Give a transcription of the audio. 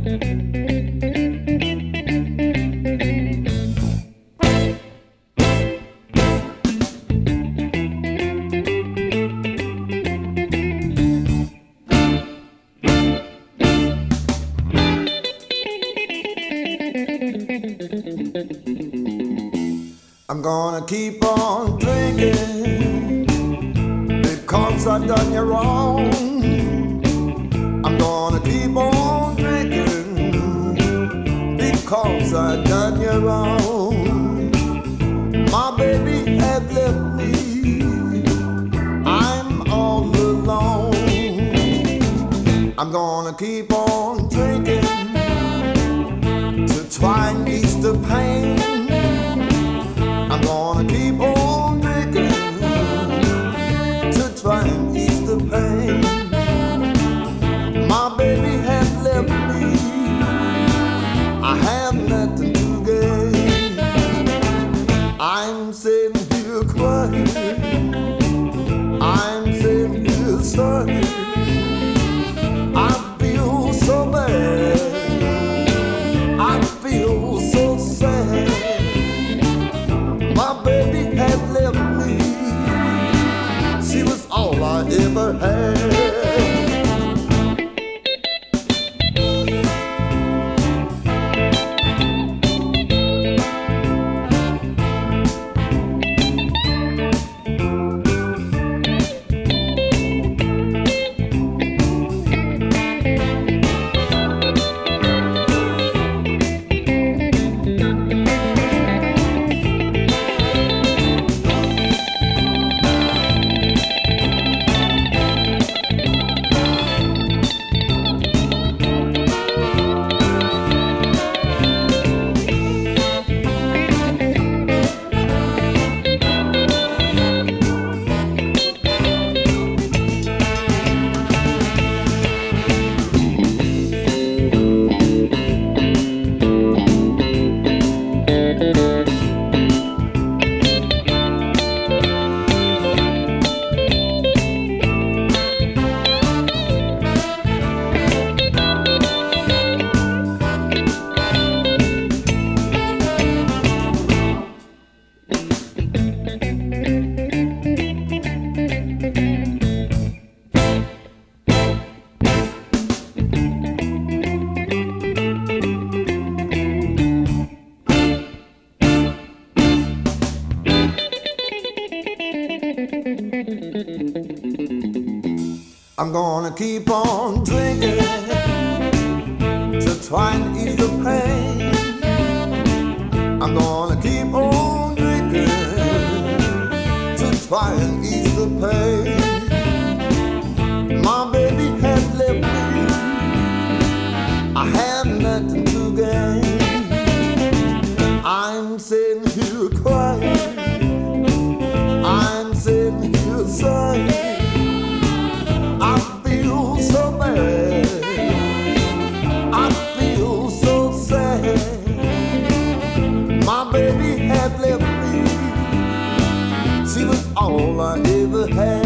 I'm gonna keep on drinking because I done you wrong. I'm gonna keep on drinking because I done you wrong. My baby had left me, I'm all alone. I'm gonna keep on drinking to try and ease the pain. I'm gonna keep on drinking to try and ease the pain. My baby has left me, I have nothing to gain. I'm sitting here crying, I'm sitting here sorry. I feel so bad, I feel so sad. My baby had left me, she was all I ever had. I'm gonna keep on drinking to try and ease the pain. I'm gonna keep on drinking to try and ease the pain. My baby had left me, I have nothing to gain. I'm sitting here crying, I'm sitting here sighing. I feel so bad, I feel so sad. My baby had left me, she was all I ever had.